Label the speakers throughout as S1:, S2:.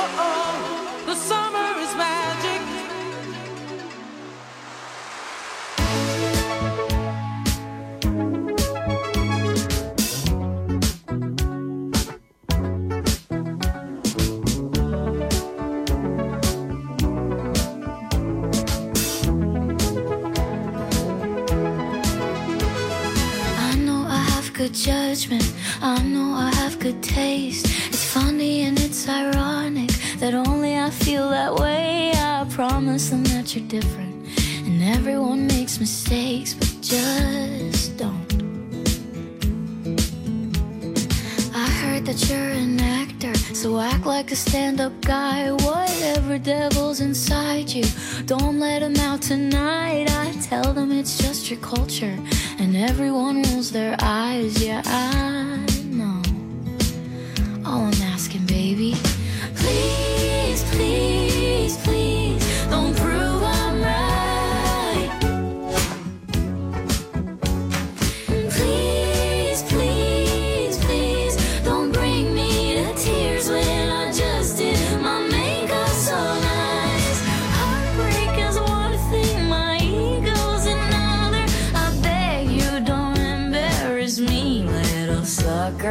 S1: The summer is magic.
S2: Good judgment, I know I have good taste. It's funny and it's ironic that only I feel that way. I promise them that you're different, and everyone makes mistakes, but just don't. I heard that you're an actor, so act like a stand-up guy. Whatever devil's inside you, don't let him out tonight. I tell them it's just your culture, and everyone rolls their eyes. Yeah, I know. All I'm asking, baby, please, please, please, don't prove I'm right. Please, please, please, don't bring me to tears when I just did my makeup so nice. Heartbreak is one thing, my ego's another. I beg you, don't embarrass me, little sucker.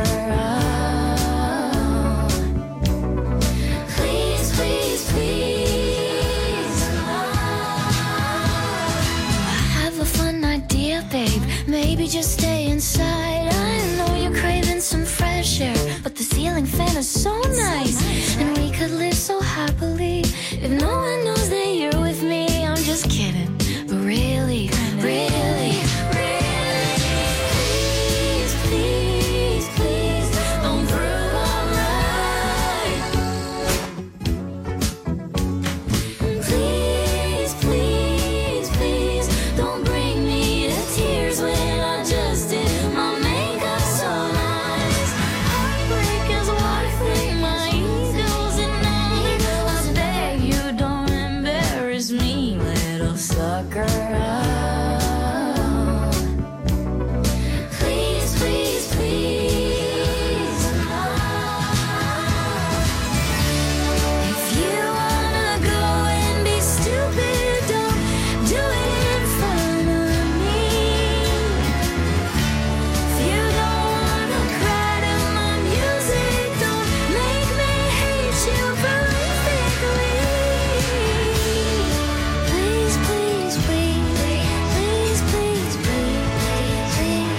S2: Please, please, please. I have a fun idea, babe. Maybe just stay inside. I know you're craving some fresh air, but the ceiling fan is so nice, and we could live so happily if no one knows that you're with me. I'm just kidding, but really, really, please, please, please, don't prove I'm right. Please, please, please, don't bring me to tears when I just did my makeup so nice. Heartbreak is one thing, my ego's another. I beg you, don't embarrass me, little sucker. Please, please, please. If you wanna go and be stupid, don't do it in front of me. If you don't wanna cry to my music, don't make me hate you prolifically. Please, please, please, please, please, please, please,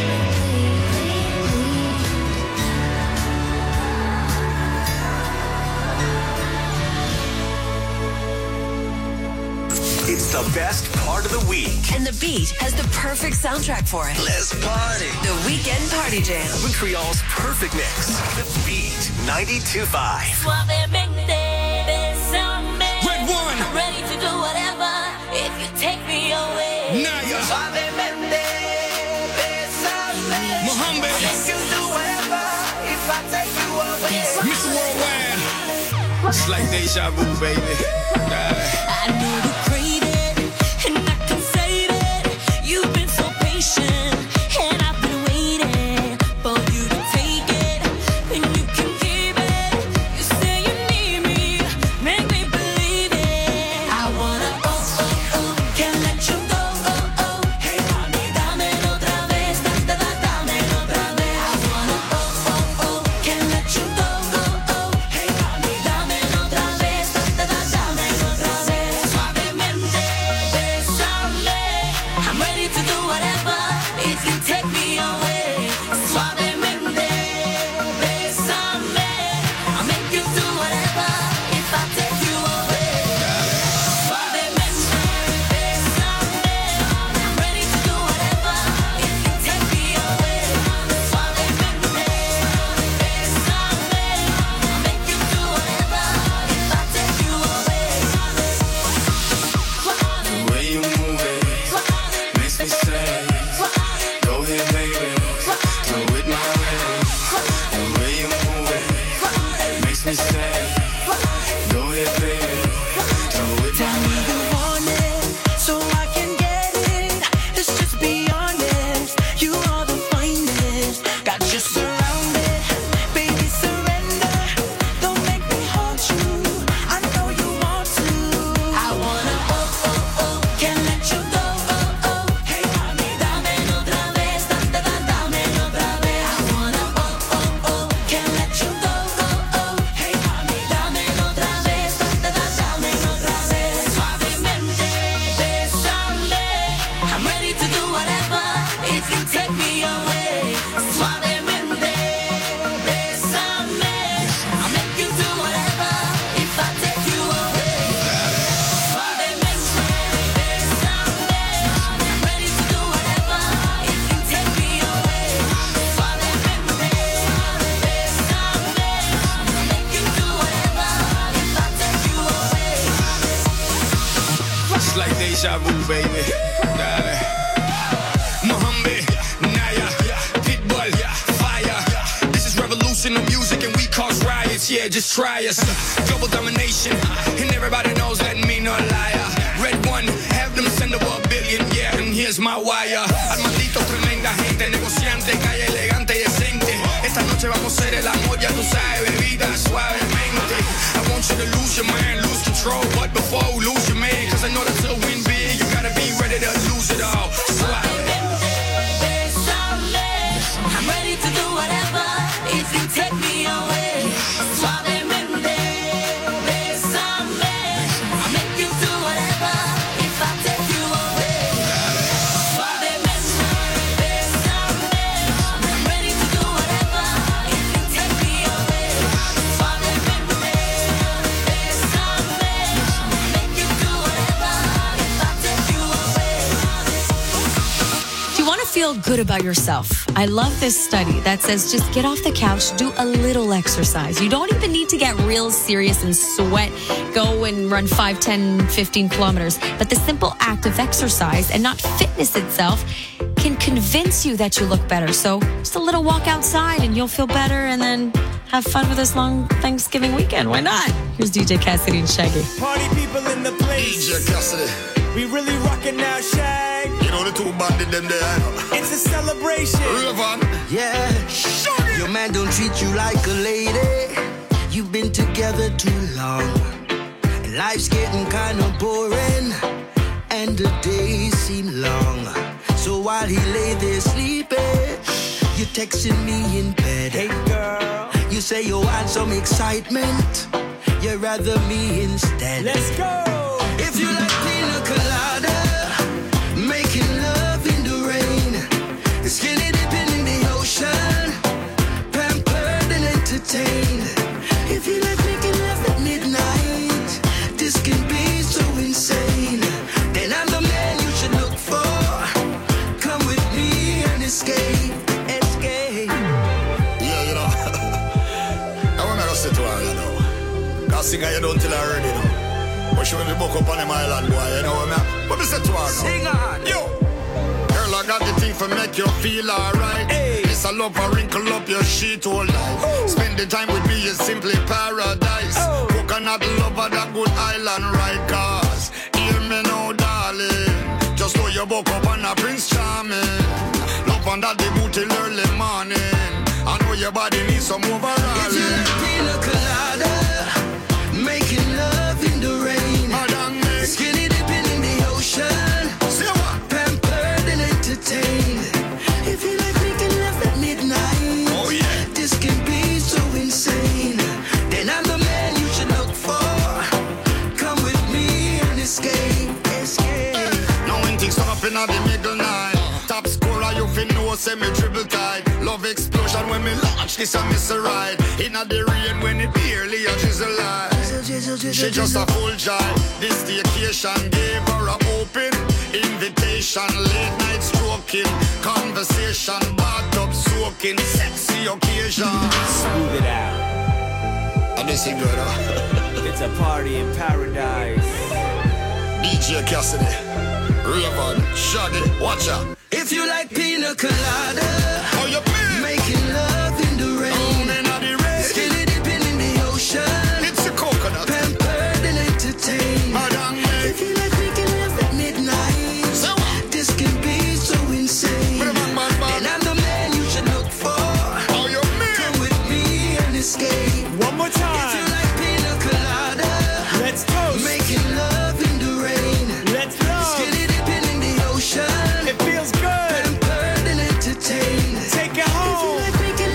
S3: It's the best part of the week.
S4: And the beat has the perfect soundtrack for it.
S3: Let's party.
S4: The Weekend Party Jam.
S3: Montreal's perfect mix. The Beat 92.5.
S2: Suavemente, bésame.
S5: Red one.
S2: I'm ready to do whatever if you take me away.
S5: Naya.
S1: Suavemente, bésame.
S5: Mohammed.
S1: You can do whatever if I take you away.
S5: Mr. Worldwide. It's like deja vu, baby.
S2: I know you crave it, and I can save it. You've been so patient, and I've been waiting for you to take it, and you can keep it. You say you need me, make me believe it. I wanna can't let you go. Hey, mami, dame otra vez, dame otra vez. I wanna can't let you go. Hey, mami, dame otra vez, dame otra vez. Suavemente, bésame. I'm ready to do whatever if you take me away. Suavemente, bésame. I'll make you do whatever if I take you away. Suavemente, bésame. I'm ready to do whatever if you take me away. Suavemente, bésame. I'll make you do whatever if I take you away.
S5: The way you move it makes me say, go ahead, baby, do it my way. The way you move it makes me say, go ahead, baby, do it my way.
S1: You want it, so I can get it. Let's just be honest. You are the finest. Got you surrounded, baby, surrender. Don't make me haunt you.
S5: Deja vu, baby. Dale. Mohammed, Naya, Pitbull, Fire. This is revolution of music and we cause riots. Yeah, just try us. Global domination, and everybody knows that me no liar. Red one, have them send over $1 billion, yeah, and here's my wire. Armandito, tremenda gente, negociante, calle elegante y decente. Esta noche vamos a hacer el amor, ya tú sabes, bebida, suavemente. I want you to lose your mind, lose control, but before you lose your man, cause I know that to win big, you gotta be ready to lose it all.
S2: I'm ready to do whatever if you take me away. Suavemente, bésame. I'll make you do whatever if I take you away. Suavemente, bésame. I'm ready to do whatever if you take me away. Suavemente, bésame. I'll make you do whatever if I take you away.
S6: Do you want to feel good about yourself? I love this study that says just get off the couch, do a little exercise. You don't even need to get real serious and sweat, go and run 5, 10, 15 kilometers. But the simple act of exercise and not fitness itself can convince you that you look better. So just a little walk outside and you'll feel better, and then have fun with this long Thanksgiving weekend. Why not? Here's DJ Cassidy and Shaggy.
S7: Party people in the place.
S5: DJ Cassidy.
S7: We really rockin' now, Shag.
S5: You know the two bandit them there.
S7: It's a celebration.
S5: Raven.
S8: Yeah, your man don't treat you like a lady. You've been together too long, and life's getting kind of boring, and the days seem long. So while he lay there sleeping, you're texting me in bed.
S7: Hey girl,
S8: you say you want some excitement, you'd rather me instead.
S7: let's go.
S8: If you like pina colada, making love in the rain, skinny dipping in the ocean, pampered and entertained. If you like making love at midnight, this can be so insane. Then I'm the man you should look for. Come with me and escape, escape.
S5: Yeah, you know. I want to go sit to her, you know. Cause singer you don't tell her already, you know. But she when the book up on the island, boy, you know what I mean? But me say to her now.
S8: Sing on.
S5: Yo! Girl, I got the thing for make you feel alright.
S7: Hey.
S5: It's a love for wrinkle up your sheet all night.
S7: Oh.
S5: Spend the time with me is simply paradise.
S7: Oh.
S5: Coconut love of that good island right. Cause, hear me now, darling. Just know you book up on a Prince Charming. Love on that the boot till early morning. I know your body needs some overall.
S8: If you like pina colada, making love in the rain,
S5: Madam Miss.
S8: skinny dipping in the ocean,
S5: Say what?
S8: pampered and entertained. If you like making love at midnight,
S5: Oh, yeah.
S8: this can be so insane. Then I'm the man you should look for. Come with me and escape, escape.
S5: Now when things turn up in the middle night, top scorer you fin know say me dribble tight. Love explosion when me launch this a miss a ride. Inna the rain when it barely a drizzle light. She just a full child. This staycation gave her a open invitation. Late night stroking, conversation, bathtub soaking, sexy occasion.
S7: Smooth it out.
S5: And this is good, huh?
S7: It's a party in paradise.
S5: DJ Cassidy, Raven, Shaggy, watch out.
S8: If you like pina colada,
S5: Oh, you mean?
S8: making love in the
S5: Oh,
S8: rain,
S5: man, are they ready?
S8: skinny dipping in the ocean,
S5: It's a coconut.
S8: pampered and entertained.
S5: Madam
S8: If you like making love at midnight,
S5: Say what?
S8: this can be so insane.
S5: Bang, bang, bang, bang.
S8: And I'm the man you should look for.
S5: Oh, you mean?
S8: Come with me and escape.
S7: One more
S8: If you
S7: time.
S8: like pina colada,
S7: Let's toast.
S8: making love in the rain,
S7: Let's love.
S8: skinny dipping in the ocean,
S7: It feels good.
S8: pampered and entertained.
S7: Take it
S8: If you
S7: home.
S8: like making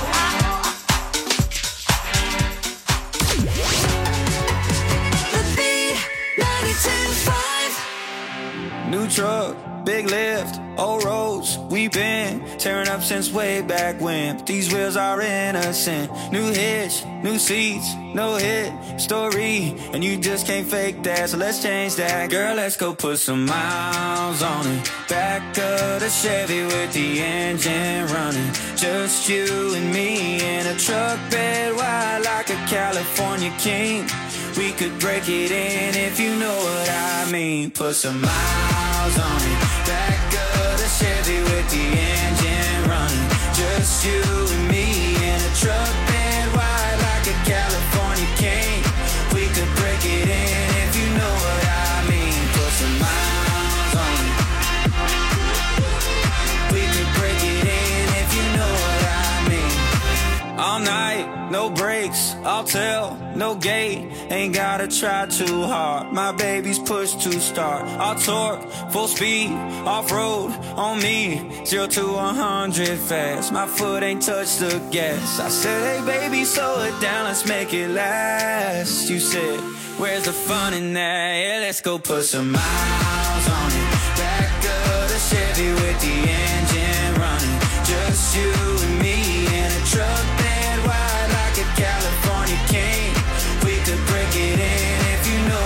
S1: The Beat 92.5.
S7: New truck, big lift, old roads. We been tearing up since way back when. But these wheels are innocent. New hitch, new seats, no hit story. And you just can't fake that, so let's change that. Girl, let's go put some miles on it. Back of the Chevy with the engine running. Just you and me in a truck bed wide like a California king. We could break it in if you know what I mean. Put some miles on it. Back of the Chevy with the engine running. Just you and me in a truck bed wide like a California king. We could break it in if you know what I mean. Put some miles on it. We could break it in if you know what I mean. All night, no brakes, I'll tell, no gate. Ain't gotta try too hard. My baby's push to start. I'll torque, full speed, off-road on me. 0 to 100 fast. My foot ain't touched the gas. I said, hey baby, slow it down, let's make it last. You said, where's the fun in that? Yeah, let's go put some miles on it. Back of the Chevy with the engine running. Just you and me in a truck bed wide like a California king. We could break it in if you know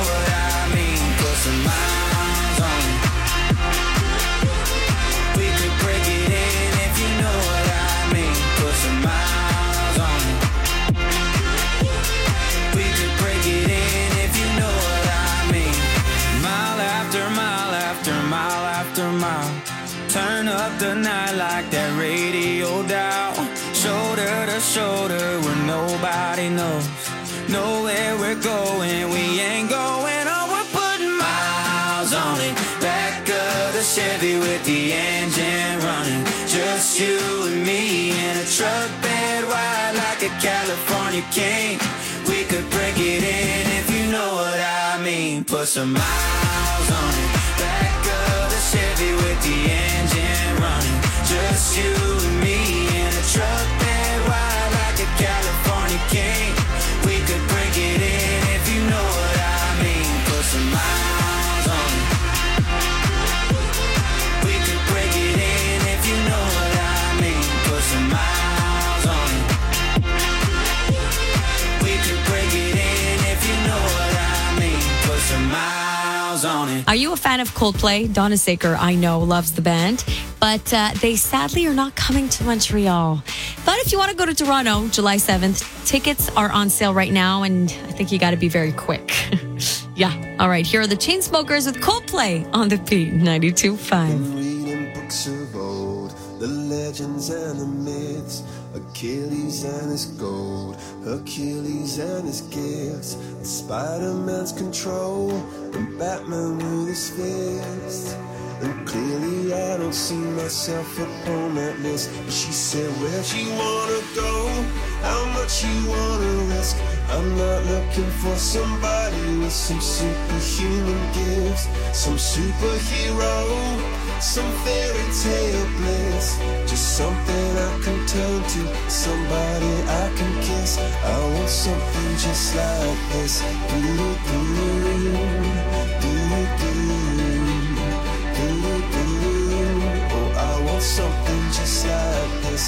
S7: nobody knows. Know where we're going, we ain't going on. We're putting miles on it. Back of the Chevy with the engine running. Just you and me in a truck bed wide like a California king. We could break it in if you know what I mean. Put some miles on it. Back of the Chevy with the engine running. Just you and me in a truck bed wide like a California king. We could break it in if you know what I mean. Put some miles on it. We could break it in if you know what I mean. Put some miles on it. We could break it in if you know what I mean. Put some miles on it.
S6: Are you a fan of Coldplay? Donna Saker, I know, loves the band, but they sadly are not coming to Montreal. But if you want to go to Toronto, July 7th, tickets are on sale right now, and I think you got to be very quick. Yeah. All right. Here are the Chainsmokers with Coldplay on the Beat 92.5.
S9: Reading books of old, the legends and the myths, Achilles and his gold, Hercules and his gifts, and Spider-Man's control, and Batman with his fist. And clearly I don't see myself upon that list. But she said, where'd you wanna go? How much you wanna risk? I'm not looking for somebody with some superhuman gifts, some superhero, some fairy tale bliss. Just something I can turn to, somebody I can kiss. I want something just like this. Do-do-do, do-do-do. Oh, I want something just like this.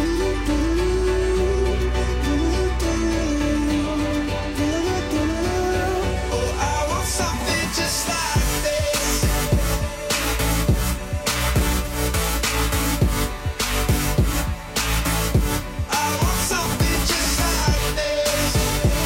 S9: Oh, I want something just like this. I want something just like this.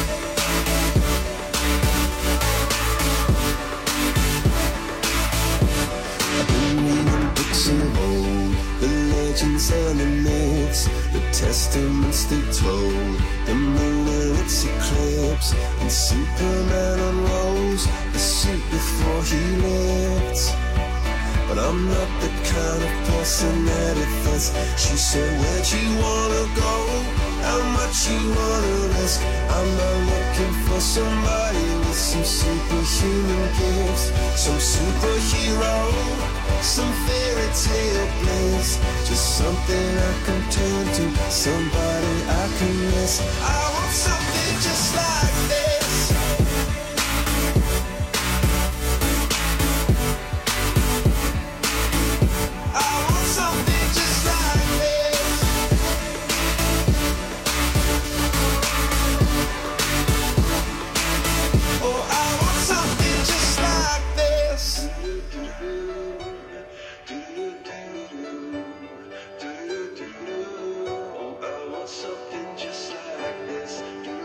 S9: I've been reading books of old, the legends and the myths, the testaments they told, the moon and its eclipse, and Superman unrolls the suit before he lived. But I'm not the kind of person that it fits. She said, where'd you wanna go? How much you wanna risk? I'm not looking for somebody with some superhuman gifts, some superhero, some fairy tale bliss. Just something I can turn to, somebody I can miss. I want something just like this. I want something just like this. Oh, I want something just like this. Oh, I want something just like this.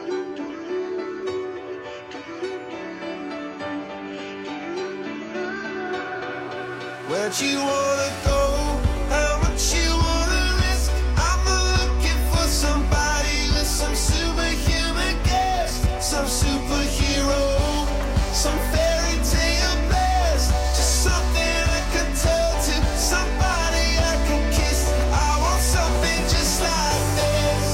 S9: Where'd you wanna go? How much you wanna risk? I'm looking for somebody with some superhuman gifts, some superhero, some fairy tale bliss. Just something I can turn to, somebody I can kiss. I want something just like this.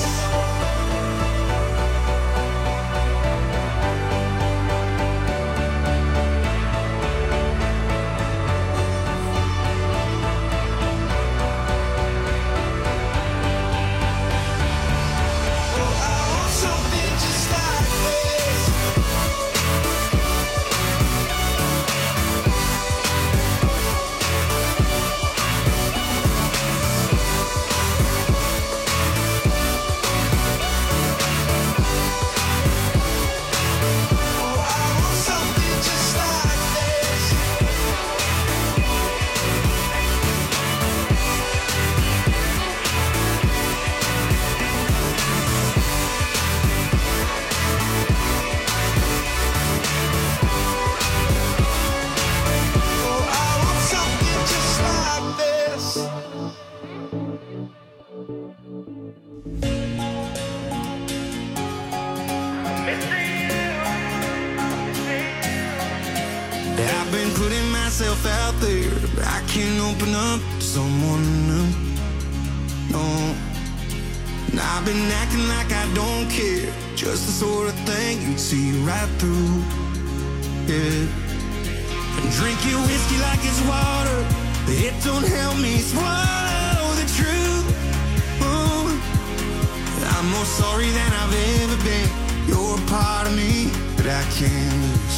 S7: been putting myself out there, but I can't open up to someone new. No. And I've been acting like I don't care, just the sort of thing you'd see right through. Yeah. And drink your whiskey like it's water, but it don't help me swallow the truth. Oh, I'm more sorry than I've ever been. You're a part of me that I can't lose.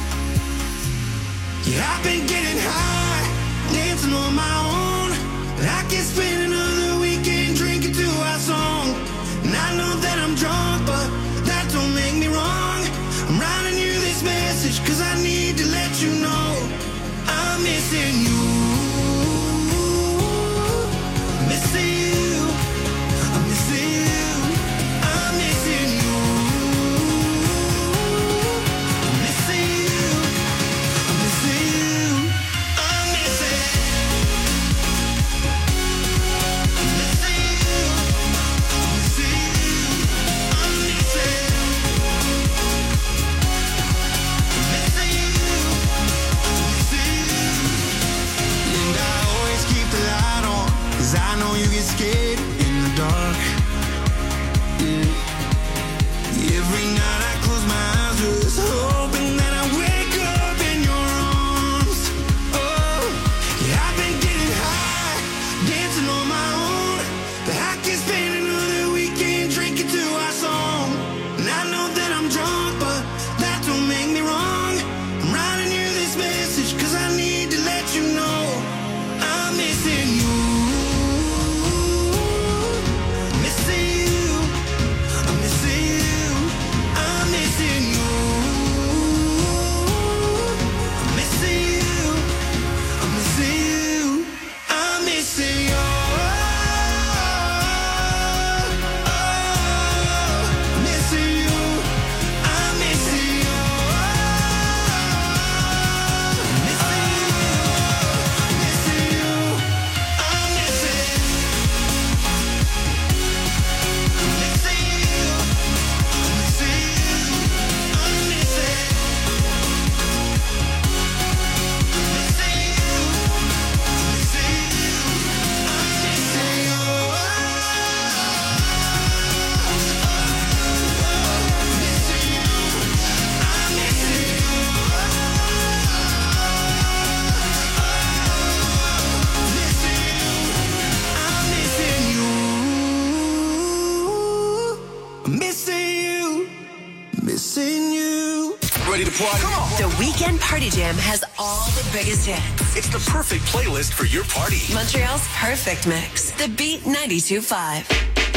S7: Yeah, I've been getting high, dancing on my own, but I can't spend another weekend drinking to our song. And I know that I'm drunk, but that don't make me wrong. I'm writing you this message, cause I need to let you know I'm missing you. I'm missing you. I'm missing you. I'm missing you. I'm missing you. I'm missing you. I'm missing. I'm missing you. I'm missing you. I'm missing. I'm missing you. I'm missing you. And I always keep the light on, cause I know you get scared in the dark. Yeah. Every night I close my eyes, just hoping that I wake up in your arms. Oh, yeah, I've been getting high, dancing on my own, but I can't spend another weekend drinking to our song. And I know that I'm drunk, but that don't make me wrong. I'm writing you this message, cause I need to let you know I'm missing you. Missing you. I'm missing you. I'm missing you. I'm missing you. I'm missing you. I'm missing you. Missing you. I'm missing you. Missing you. Missing you. I'm missing. I'm missing you. I'm missing you. I'm missing. I'm missing you. I'm missing you. I'm missing you. Missing you.
S3: Ready to party? Come on.
S4: The Weekend Party Jam has all the biggest hits.
S3: It's the perfect playlist for your party.
S4: Montreal's perfect mix. The Beat 92.5.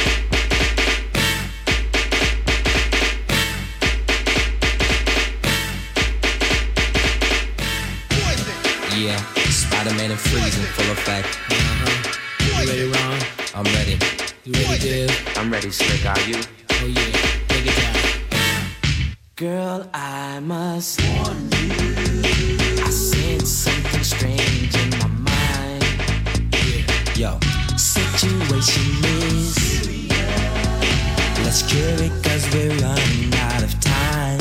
S10: Yeah, Spider-Man and Freeze in full effect.
S11: You ready, Ron?
S10: I'm ready.
S11: You ready, Dave?
S12: I'm ready, Slick. Are you?
S11: Oh yeah, take it down.
S13: Girl, I must warn you, I sense something strange in my mind.
S10: Yo,
S13: Situation is serious. Let's cure it cause we're running out of time.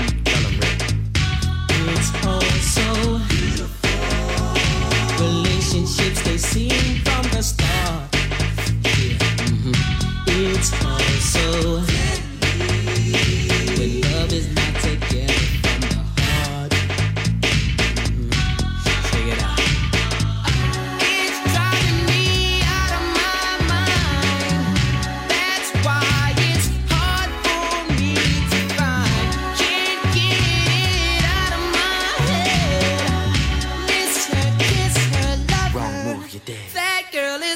S13: It's all so beautiful. Relationships, they seem from the start. It's all so when love is not together from the heart. Check it out. It's driving me out of my mind. That's why it's hard for me to find. Can't get it out of my head. Miss her, kiss her, love her.
S12: Wrong move, you're dead.
S13: That girl is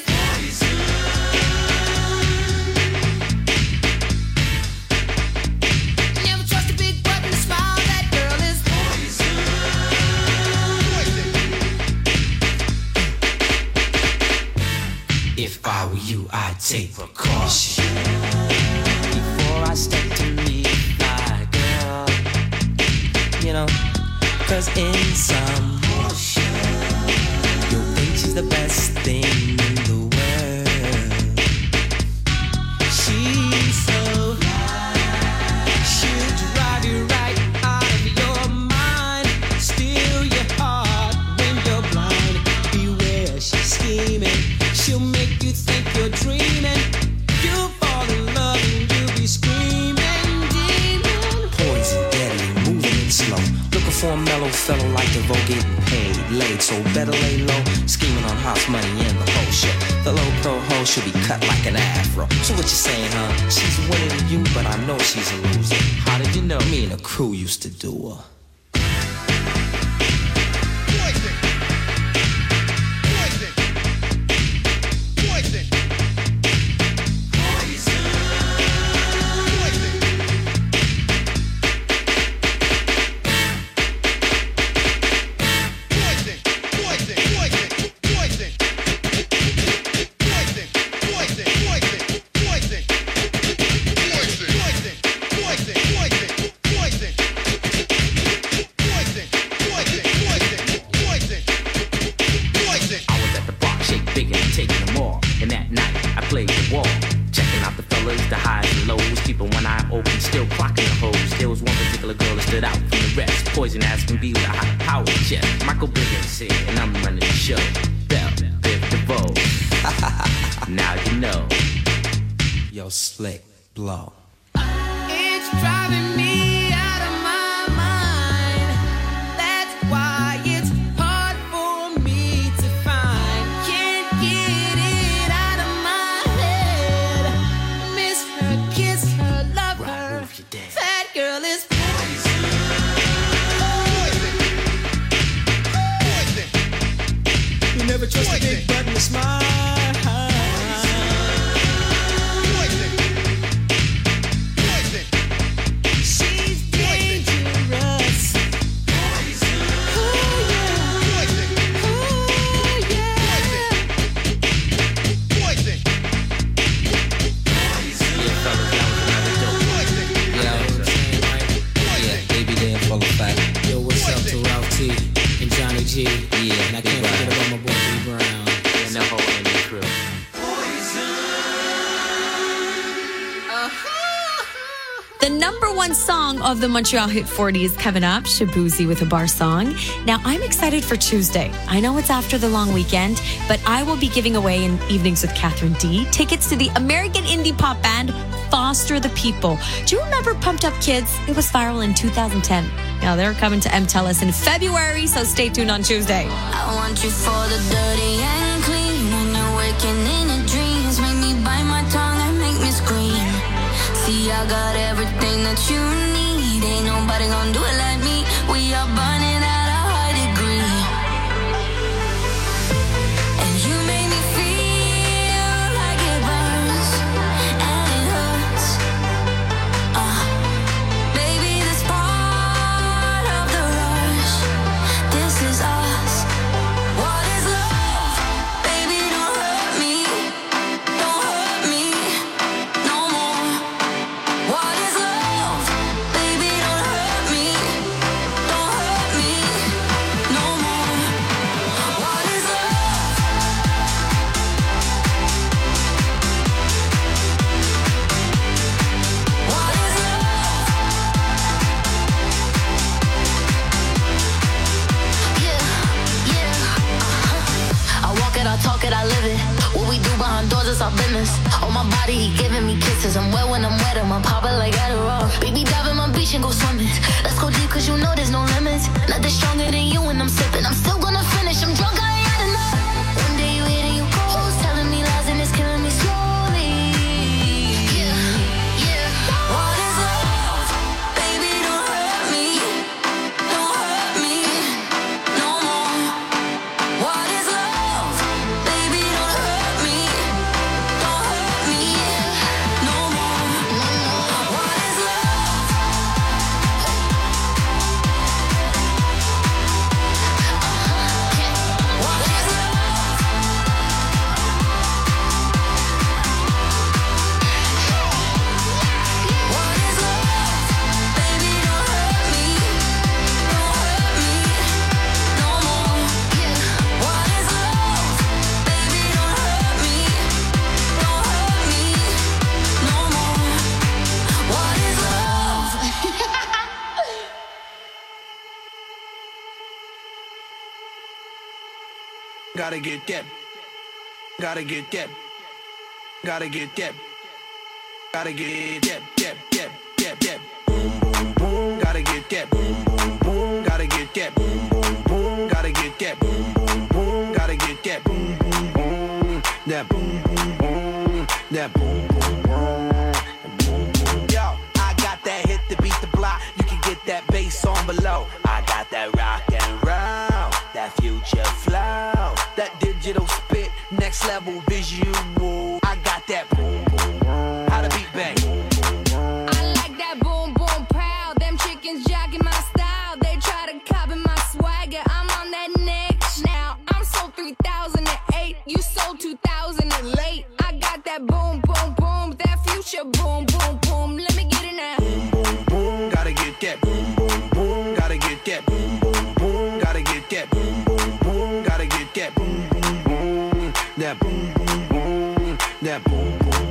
S13: never trust a big button to smile. That girl is If I were you, I'd take precaution before I step to meet my girl. You know, cause in some you'll think she's the best thing in the world. She's so she'll drive you right out of your mind, steal your heart.
S10: for a mellow fellow like DeVoe getting paid, laid, so better lay low, scheming on house money and the whole shit. The low pro hoe should be cut like an afro. So what you saying, huh? She's winning to you, but I know she's a loser. How did you know? Me and the crew used to do her. Slick blow.
S13: It's driving me out of my mind. That's why it's hard for me to find. Can't get it out of my head. Miss her, kiss her, love her. That girl is poison. You never trust a big button to smile.
S11: Yeah, and I can't forget about my boy B Brown and the whole Andy crew.
S6: The number one song of the Montreal Hit 40 is coming up, Shabuzi with a bar song. Now, I'm excited for Tuesday. I know it's after the long weekend, but I will be giving away in Evenings with Catherine D tickets to the American indie pop band Foster the People. Do you remember Pumped Up Kids? It was viral in 2010. Now, they're coming to MTELUS in February, so stay tuned on Tuesday.
S2: I want you for the dirty and clean. When you're waking in your dreams, make me bite my tongue and make me scream. See, I got everything that you need. Ain't nobody gonna do it like me. We are burning at a high degree. And you make me feel like it burns and it hurts. Baby, this part of the rush. This is us. What is love? Baby, don't hurt me. Don't hurt me no more. What is love? Baby, don't hurt me. Don't hurt me no more. What is love? What is love? I walk it, I talk it, I live it. What we do behind doors is our business. On my body, he giving me kisses. I'm wet when I'm wet, I'm popping like Adderall. Baby, dive in my beach and go swimming. Let's go deep, cause you know there's no limits. Nothing stronger than you when I'm sipping. I'm still gonna finish, I'm drunk, I ain't had enough. One day you hit and you go, telling me lies and it's killing me slowly. What is love? Baby, don't hurt me. Don't hurt me no more. What is love? Baby, don't hurt me. Don't hurt me no more. What is love? What is love? What is love? Baby, don't hurt me. Don't hurt me no more. What is love? Baby, don't hurt me. Don't hurt me no more. What is love?
S7: Gotta get that. Gotta get that. Gotta get that. Gotta get that. Boom, boom, boom. Gotta get that. Boom, boom, boom. Gotta get
S14: below. I got that rock and roll, that future flow, that digital spit, next level visual. I got that boom boom boom. How the beat bang?
S2: I like that boom boom pow. Them chickens jogging my style. They try to copy my swagger. I'm on that next now. I'm sold 3008. You sold 2000 and late. I got that boom boom boom. That future boom boom boom. Let me get it now.
S14: Boom boom boom. Gotta get that boom boom boom. Gotta get that boom boom boom. Gotta get that boom boom boom. Gotta get that boom boom boom. That boom boom boom. That boom boom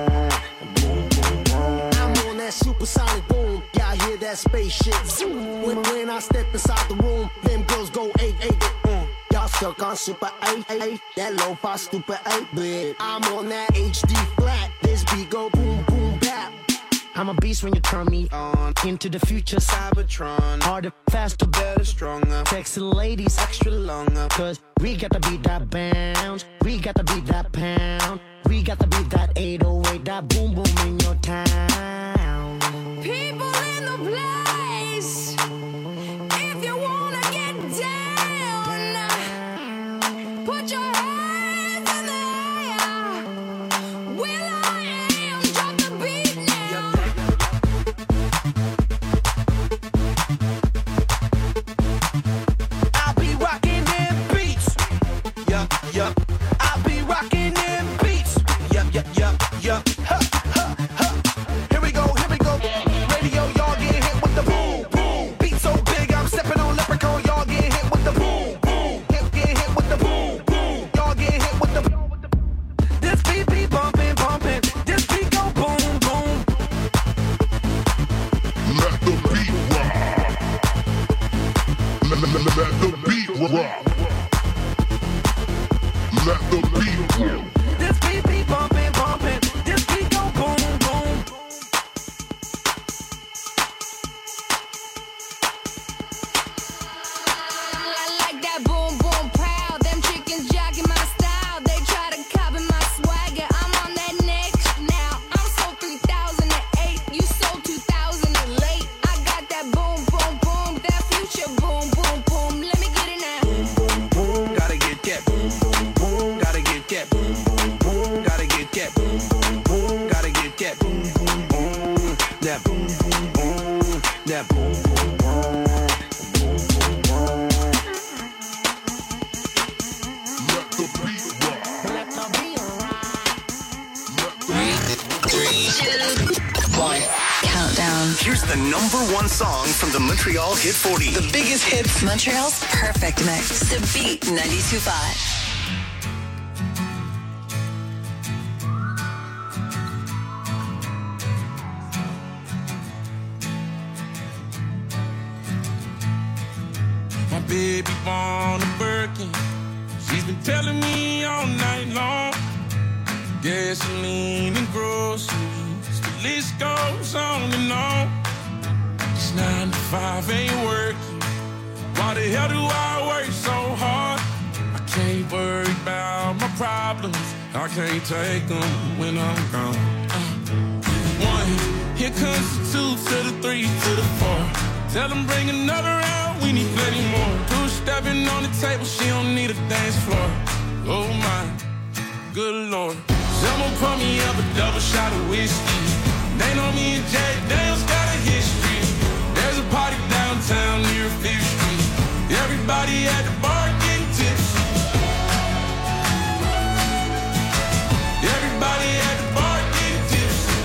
S14: boom.
S15: I'm on that supersonic boom. Y'all hear that spaceship zoom. When I step inside the room, them girls go 8-8. Y'all stuck on super 8-8. That lo-fi stupid 8-bit. I'm on that HD flat. This beat go boom boom bap. I'm a beast when you turn me on. Into the future, Cybertron. Harder, faster, better, stronger. Sexy ladies, extra longer. Cause we got to beat that bounce. We got to beat that pound. We got to beat that 808. That boom boom in your town.
S2: People in the place. If you wanna get down, put your hands in the air. Will I am, drop the beat now.
S14: I'll be rocking them beats. Yup, yup. I'll be rocking them beats. Yup, yup, yup, yup. Ha, ha, ha. Here we go, here we go. Radio, y'all get hit with the boom, boom. Beat so big, I'm stepping on leprechaun. Y'all get hit with the boom, boom. Get hit with the boom, boom. Y'all get hit with the. This beat be bumping, bumping. This beat go boom, boom.
S16: Let the beat rock. Let the beat rock. Let the beat rock.
S14: This beat be bumping, bumping. This beat go boom, boom.
S2: I like that boom boom pow. Them chickens jogging my style. They try to copy my swagger. I'm on that next now. I'm sold 3008. You sold 2000 and late. I got that boom boom boom. That future boom boom boom. Let me get it now.
S14: Boom, boom, boom. Gotta get that boom, boom, boom. Gotta get that boom, boom, boom. Gotta get that boom, boom, boom. Gotta get that boom, boom, boom. That boom, boom, boom. That boom, boom, boom. Boom, boom, boom.
S16: Let the beat rock.
S15: Let the beat rock.
S4: 3, 2, 1. Countdown.
S3: Here's the #1 song from the Montreal Hit 40.
S4: The biggest hits. Montreal's perfect mix. The Beat 92.5.
S17: My baby born a Birkin. She's been telling me all night long. Gasoline and groceries, the list goes on and on. It's 9 to 5, ain't working. Why the hell do I work so hard? I can't worry about my problems. I can't take them when I'm gone. 1, here comes the 2 to the 3 to the 4. Tell them bring another round, we need plenty more. 2 stepping on the table, she don't need a dance floor. Oh my, good lord. Someone pour me up a double shot of whiskey. They know me and Jay Daniels got a history. There's a party downtown near 5th Street. Everybody at the bar getting tipsy. Everybody at the bar getting tipsy.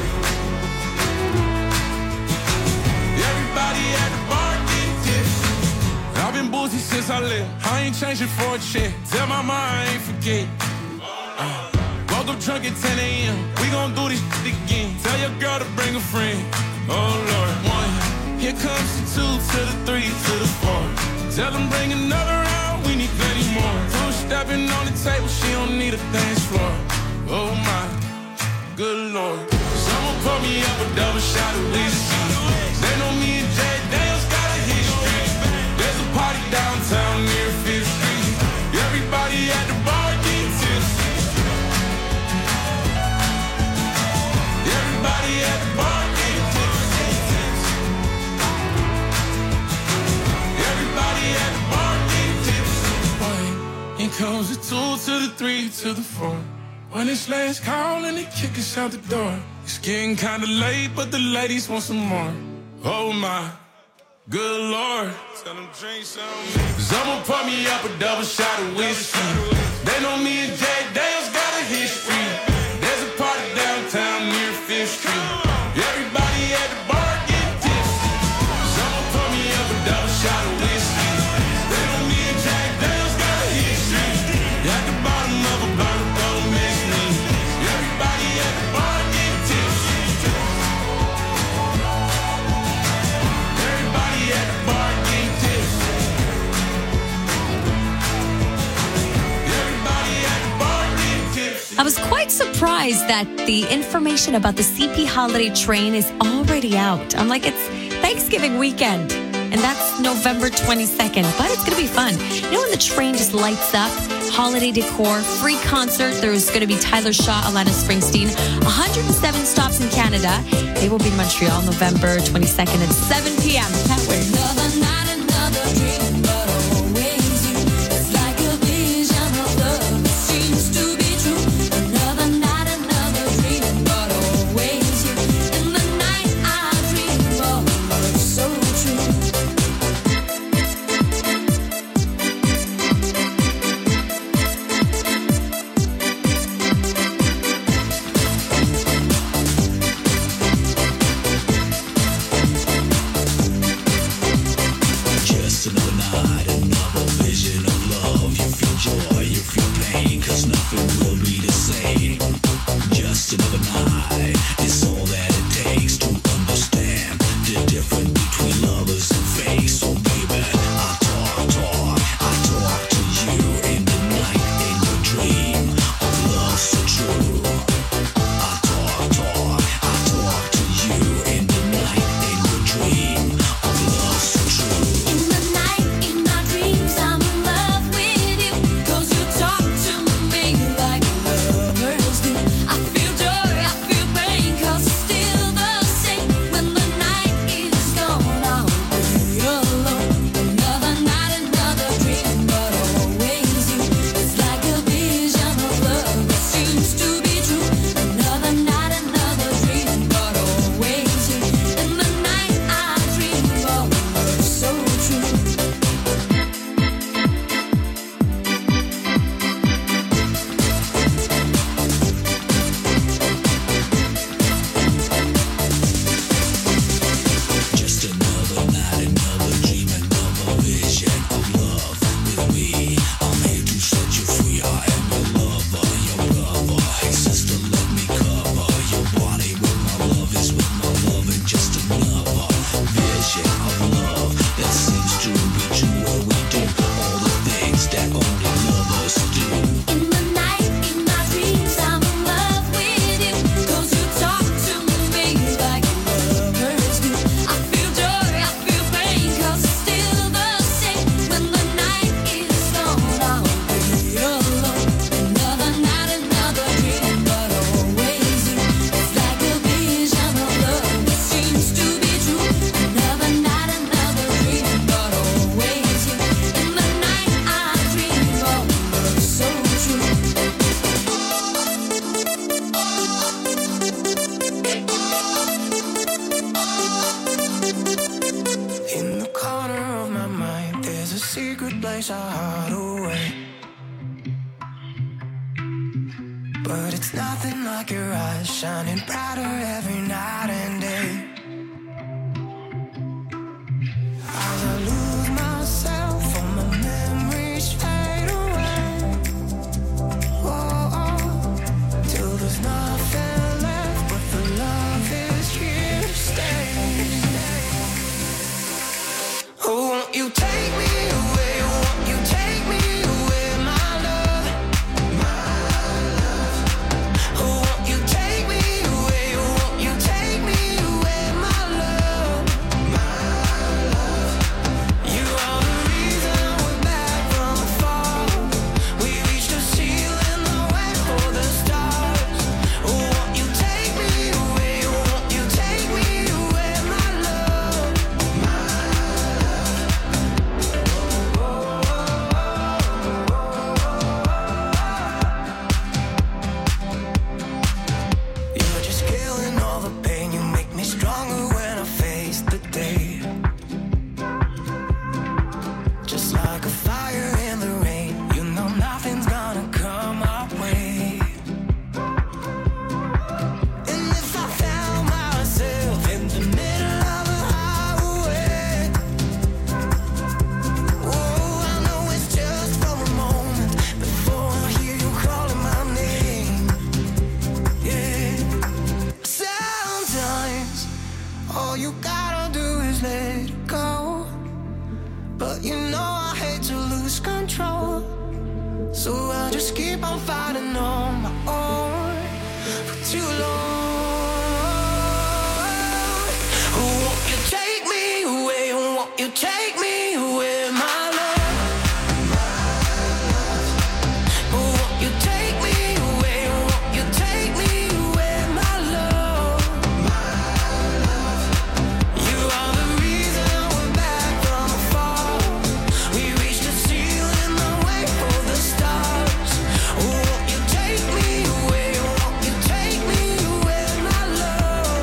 S17: Everybody at the bar getting tipsy. I've been boozy since I left. I ain't changing for a check. Tell my mom I ain't forget. Woke up drunk at 10 a.m. We gon' do this shit again. Tell your girl to bring a friend. Oh Lord. 1, here comes the 2 to the 3 to the 4. Tell them bring another round, we need plenty more. 2 stepping on the table, she don't need a dance floor. Oh my, good lord. Someone pour me up a double shot of whiskey. They know me and Jay Daniels got a history. There's a party downtown near 5th Street. Everybody at the bar getting tipsy. Everybody at the bar getting tipsy. 2 to the 3 to the 4. When it's last call and they kick us out the door. It's getting kinda late, but the ladies want some more. Oh my, good Lord. Tell them drink some. Someone pour me up a double shot of whiskey. They know me and Jack Daniels got a history. There's a party downtown near 5th Street. Everybody at the bar get tipsy. Someone pour me up a double shot of whiskey. They know me and Jack Daniels got a history. At the bottom of a bottle, don't miss me. Everybody at the bar get tipsy. Everybody at the bar get tipsy. Everybody at the bar get tipsy.
S6: I was quite surprised that the information about the CP Holiday Train is already out. I'm like, it's Thanksgiving weekend, and that's November 22nd, but it's going to be fun. You know when the train just lights up? Holiday decor, free concert. There's going to be Tyler Shaw, Alana Springsteen. 107 stops in Canada. They will be in Montreal November 22nd at 7 p.m. That way.
S2: Another night, another dream, but always you. It's like a vision of love that seems to be true. Another night, another dream, but always you. In the night I dream of love so true.
S5: Just another night, another vision of love. You feel joy, you feel pain, 'cause nothing will be the same. Just another night, it's all that it takes to understand the difference between lovers and fake. So baby, I talk to you in the night, in your dream of love so true. I talk to you in the night, in your dream of love so true.
S2: In the night, in my dreams, I'm in love with you. 'Cause you talk to me like lovers do. I feel joy, I feel pain, 'cause it's still the same. When the night is gone, I'll be alone. Another night, another dream, but always you. It's like a vision of love that seems to be true. Another night, another dream, but always you. In the night, I dream of love so true.
S5: Just another night, another dream, another vision of love with me. I'm here to set you free. I am your lover, your brother. Hey sister, let me cover your body with my love. Is with my love, and just another vision of love that seems to be true. Where we do all the things that only lovers do.
S2: In the night, in my dreams, I'm in love with you. 'Cause you talk to me like lovers do. I feel joy, I feel pain, 'cause it's still the same. When the night is gone, I'll be alone. Another night, another dream, but always you. It's like a vision of love that seems to be true. Another night, another dream, but always you. In the night, I dream of love so true.
S8: In the corner of my mind, there's a secret place I hide away. But it's nothing like your eyes shining brighter every night and day. As I lose myself, all my memories fade away. Oh, till there's nothing left, but the love is here to stay. Oh, won't you take me away? Won't you take me away, my love? Oh, won't you take me away? Won't you take me gotta do is let it go. But you know I hate to lose control, so I'll just keep on fighting on my own for too long. Won't you take me away? Won't you take me away, my love? Won't you take me away? Won't you take me away, my love? You are the reason we're back from afar. We reached the ceiling, the way for the stars. Won't you take me away? Won't you take me away, my love?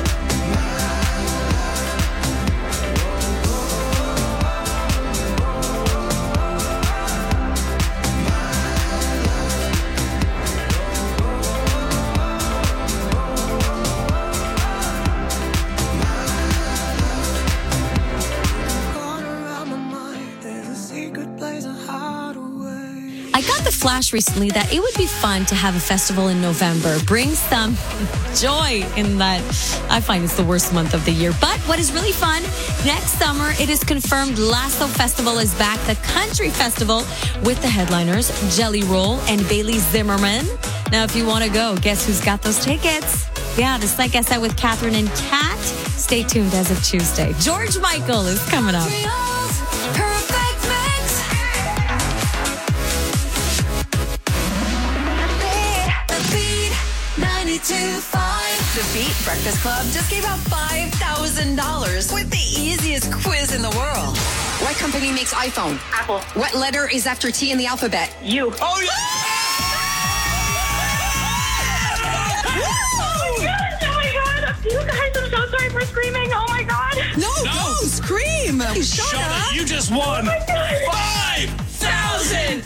S8: Going around my mind, there's a secret place I hide away.
S6: I got the flash recently that it would be fun to have a festival in November. Bring some joy in that. I find it's the worst month of the year. But what is really fun, next summer, it is confirmed Lasso Festival is back, the country festival with the headliners, Jelly Roll and Bailey Zimmerman. Now, if you want to go, guess who's got those tickets? Yeah, the Psych SI with Catherine and Kat. Stay tuned as of Tuesday. George Michael is coming up.
S2: Perfect mix. The Beat 92.5.
S4: The Beat Breakfast Club just gave out $5,000 with the easiest quiz in the world.
S18: What company makes iPhone?
S19: Apple.
S18: What letter is after T in the alphabet?
S19: U.
S17: Oh, yeah!
S19: Oh my god! You guys, I'm so sorry for screaming. Oh my god!
S4: No, scream!
S17: Shut up! You just won $5,000!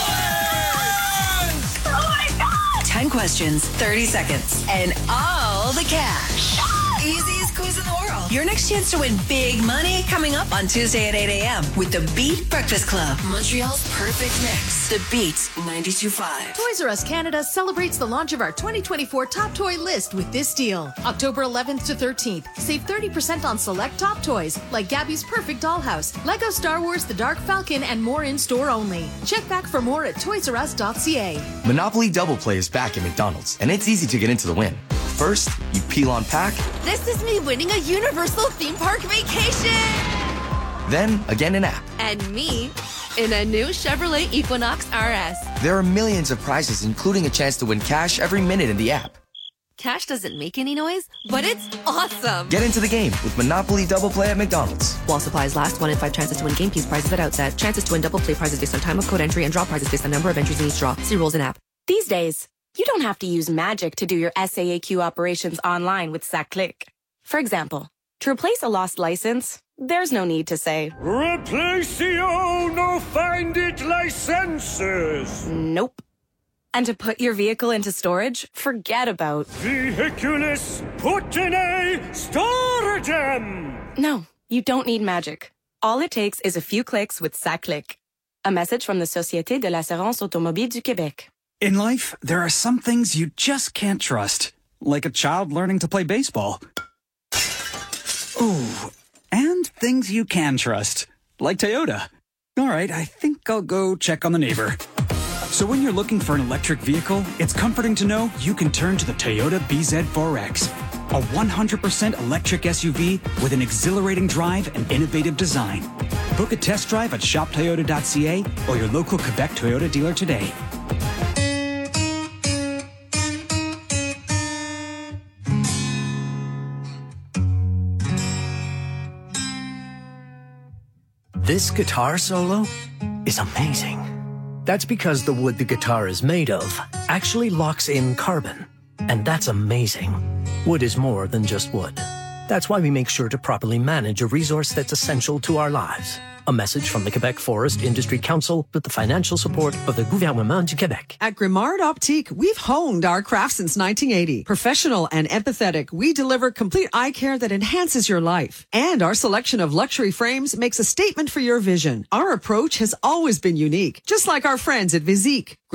S19: Oh my god!
S4: 10 questions, 30 seconds, and all the cash. Easiest quiz in the world. Your next chance to win big money coming up on Tuesday at 8 a.m. with the Beat Breakfast Club. Montreal's perfect mix. The Beat 92.5.
S20: Toys R Us Canada celebrates the launch of our 2024 top toy list with this deal. October 11th to 13th, save 30% on select top toys like Gabby's Perfect Dollhouse, Lego Star Wars The Dark Falcon, and more in store only. Check back for more at toysrus.ca.
S21: Monopoly Double Play is back at McDonald's, and it's easy to get into the win. First, you peel on pack,
S20: This is me winning a Universal theme park vacation!
S21: then again in app.
S20: And me in a new Chevrolet Equinox RS.
S21: There are millions of prizes, including a chance to win cash every minute in the app.
S20: Cash doesn't make any noise, but it's awesome!
S21: Get into the game with Monopoly Double Play at McDonald's.
S20: While supplies last, 1 in 5 chances to win game piece prizes at outset. Chances to win double play prizes based on time of code entry and draw prizes based on number of entries in each draw. See rules in app.
S22: These days, you don't have to use magic to do your SAAQ operations online with SACLIC. For example, to replace a lost license, there's no need to say,
S23: Replacio no find it licenses.
S22: nope. And to put your vehicle into storage, forget about
S23: Vehiculus put in a stordem.
S22: No, you don't need magic. All it takes is a few clicks with SACLIC. A message from the Société de l'Assurance Automobile du Québec.
S24: In life, there are some things you just can't trust, like a child learning to play baseball. Ooh, and things you can trust, like Toyota. All right, I think I'll go check on the neighbor. So when you're looking for an electric vehicle, it's comforting to know you can turn to the Toyota BZ4X, a 100% electric SUV with an exhilarating drive and innovative design. Book a test drive at shoptoyota.ca or your local Quebec Toyota dealer today.
S25: This guitar solo is amazing. That's because the wood the guitar is made of actually locks in carbon. And that's amazing. Wood is more than just wood. That's why we make sure to properly manage a resource that's essential to our lives. A message from the Quebec Forest Industry Council with the financial support of the Gouvernement du Québec.
S26: At Grimard Optique, we've honed our craft since 1980. Professional and empathetic, we deliver complete eye care that enhances your life. And our selection of luxury frames makes a statement for your vision. Our approach has always been unique, just like our friends at Visique.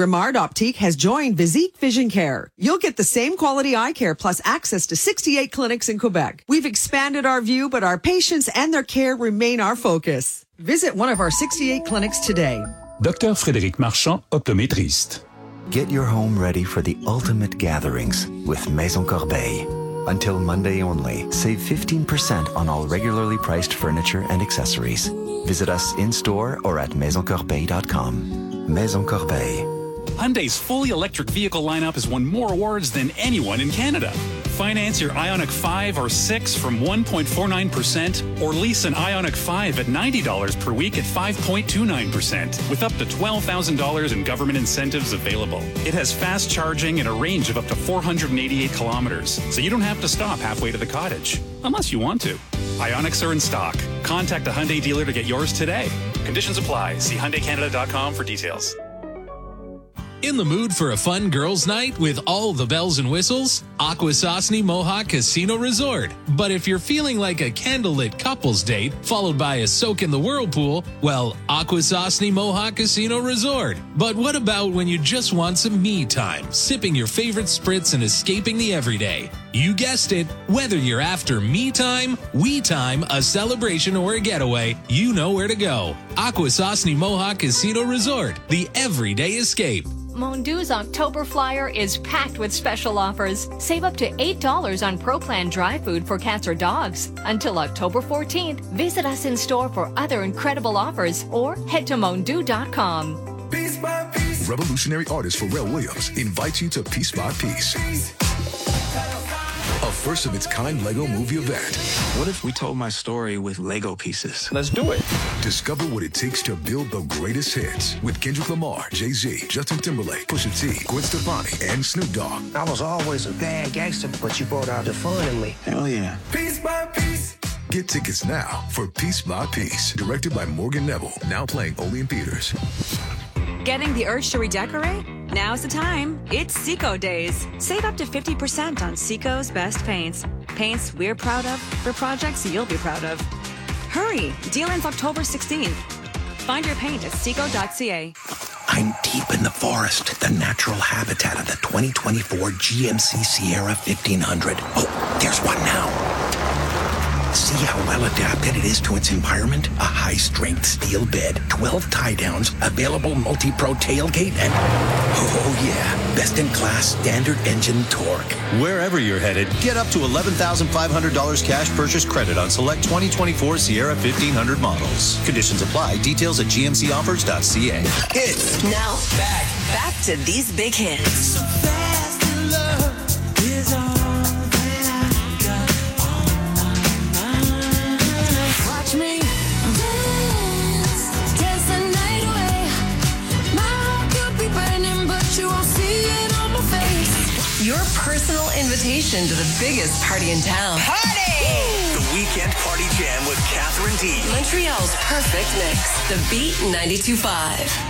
S26: Grimard Optique has joined Visique Vision Care. You'll get the same quality eye care plus access to 68 clinics in Quebec. We've expanded our view, but our patients and their care remain our focus. Visit one of our 68 clinics today.
S1: Dr. Frédéric Marchand, optométriste.
S9: Get your home ready for the ultimate gatherings with Maison Corbeil. Until Monday only, save 15% on all regularly priced furniture and accessories. Visit us in-store or at maisoncorbeil.com. Maison Corbeil.
S24: Hyundai's fully electric vehicle lineup has won more awards than anyone in Canada. Finance your Ioniq 5 or 6 from 1.49% or lease an Ioniq 5 at $90 per week at 5.29% with up to $12,000 in government incentives available. It has fast charging and a range of up to 488 kilometers, so you don't have to stop halfway to the cottage, unless you want to. Ioniqs are in stock. Contact a Hyundai dealer to get yours today. Conditions apply. See HyundaiCanada.com for details.
S10: In the mood for a fun girls' night with all the bells and whistles? Akwesasne Mohawk Casino Resort. But if you're feeling like a candlelit couples date followed by a soak in the whirlpool, well, Akwesasne Mohawk Casino Resort. But what about when you just want some me time, sipping your favorite spritz and escaping the everyday? You guessed it. Whether you're after me time, we time, a celebration, or a getaway, you know where to go. Akwesasne Mohawk Casino Resort, the everyday escape.
S11: Mondu's October Flyer is packed with special offers. Save up to $8 on ProPlan dry food for cats or dogs. Until October 14th, visit us in store for other incredible offers or head to mondu.com.
S12: Piece by piece. Revolutionary artist Pharrell Williams invites you to Piece by Piece, a first-of-its-kind Lego movie event.
S13: What if we told my story with Lego pieces?
S12: Let's do it. Discover what it takes to build the greatest hits with Kendrick Lamar, Jay-Z, Justin Timberlake, Pusha T, Gwen Stefani, and Snoop Dogg.
S15: I was always a bad gangster, but you brought out the fun in me.
S13: Hell yeah.
S12: Piece by piece. Get tickets now for Piece by Piece, directed by Morgan Neville, now playing only in theaters.
S27: Getting the urge to redecorate? Now's the time. It's Seco Days. Save up to 50% on Seco's best paints. Paints we're proud of for projects you'll be proud of. Hurry! Deal ends October 16th. Find your paint at seco.ca.
S28: I'm deep in the forest, the natural habitat of the 2024 GMC Sierra 1500. Oh, there's one now. See how well adapted it is to its environment? A high-strength steel bed, 12 tie-downs, available multi-pro tailgate, and oh yeah, best-in-class standard engine torque.
S29: Wherever you're headed, get up to $11,500 cash purchase credit on select 2024 Sierra 1500 models. Conditions apply. Details at gmcoffers.ca.
S4: It's now back to these big hits. Your personal invitation to the biggest party in town. Party!
S3: The Weekend Party Jam with Catherine D.
S4: Montreal's perfect mix. The Beat 92.5.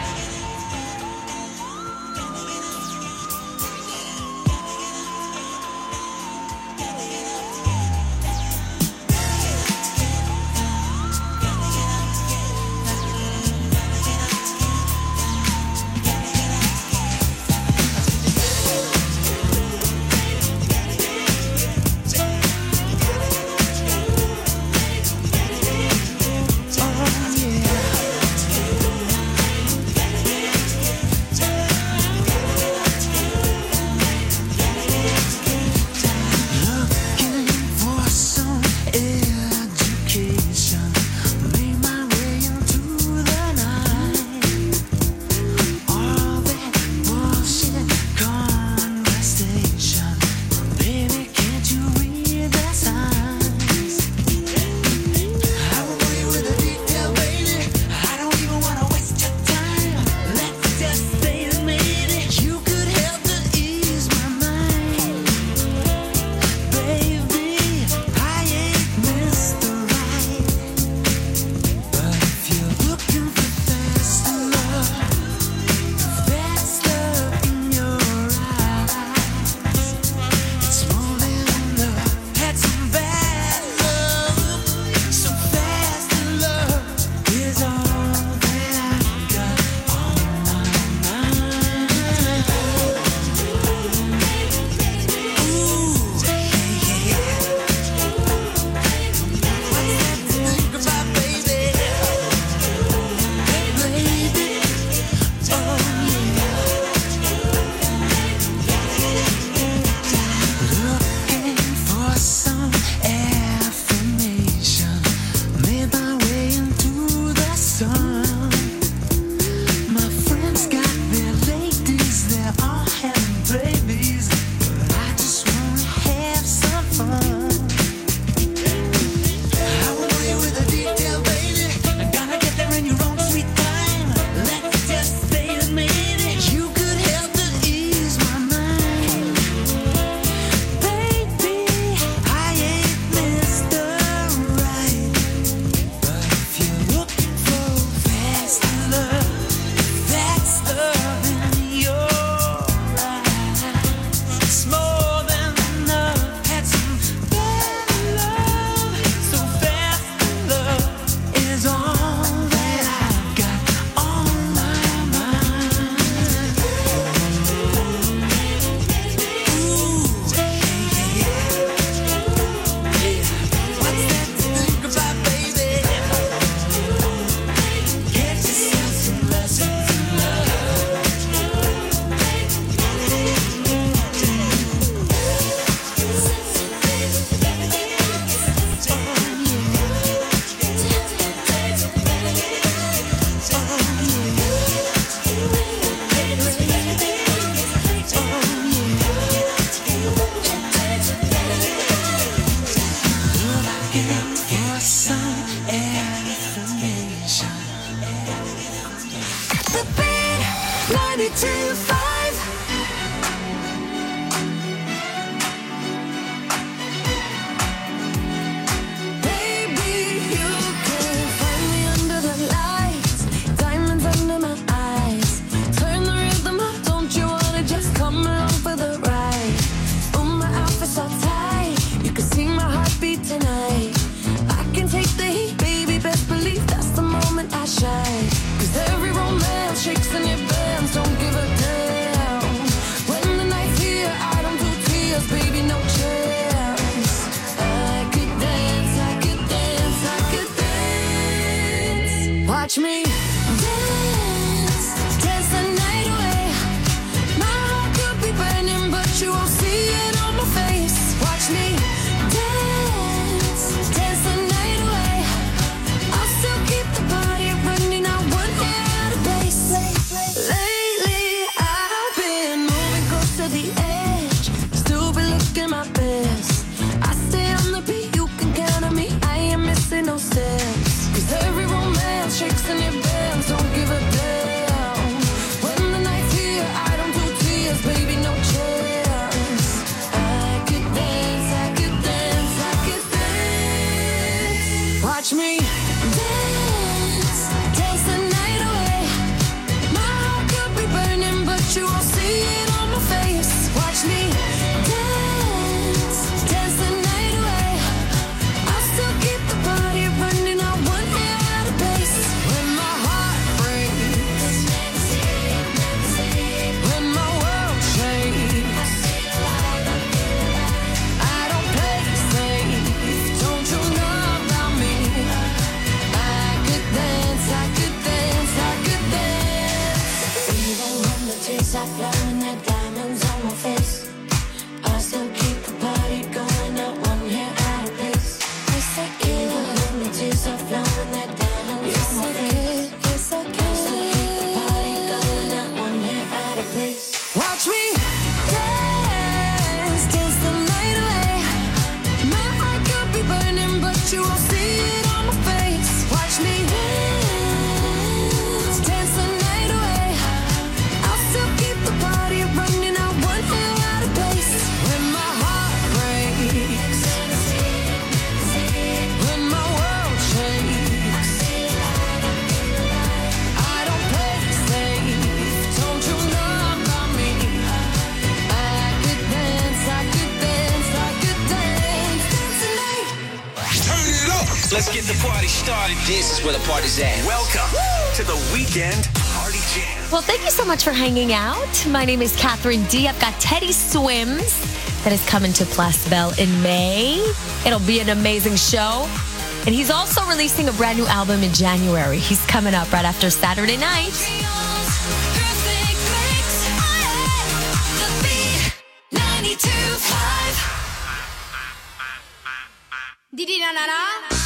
S2: 92.5. Baby, you can find me under the lights, diamonds under my eyes. Turn the rhythm up, don't you wanna just come along for the ride? Oh, my outfit's all tight, you can see my heartbeat tonight. I can take the heat, baby, best believe that's the moment I shine. 'Cause every romance shakes in your bands, don't give a damn. When the night's here, I don't do tears, baby, no chance. I could dance, I could dance, I could dance. Watch me dance, dance the night away. My heart could be burning, but you won't see it on my face. Watch me dance, dance the night away. I'll still keep the party running, I won't get out of place. Lately, I've been moving close to the edge, still be looking my best. I stay on the beat, you can count on me, I ain't missing no steps. 'Cause every romance shakes in your bands, don't give a damn. When the night's here, I don't do tears, baby, no chance. I could dance, I could dance, I could dance. Watch me dance, dance the night away. My heart could be burning, but you won't see it on my face. Watch me dance, dance the night away. I'll still keep the party running, I won't get out of place. When my heart breaks, when my world shakes, I don't play safe, don't you know about me? I could dance, I could dance, I could dance. Even when the tears are flowing, the diamonds on my face, I still keep the party going, not one hair out of place. Yes, I can. Even when the tears are flowing, the diamonds on my face, yes, I can. Still keep the party going, not one hair out of place. Watch me dance, dance the night away. My heart could be burning, but you won't see it on my face. Watch me dance, dance the night away. I'll still keep the party running, I won't get out of place. When my heart breaks, when my world shakes, I don't play safe, don't you know about me? I could dance, I could dance, I could dance, dance tonight.
S3: Turn it up. Let's get the party started. This is where the party's at. Welcome to the weekend party jam.
S5: Well, thank you so much for hanging out. My name is Catherine D. I've got Teddy Swims that is coming to Place Belle in May. It'll be an amazing show. And he's also releasing a brand new album in January. He's coming up right after Saturday night.
S2: Perfect mix. The beat 92.5.
S6: Didi na na na.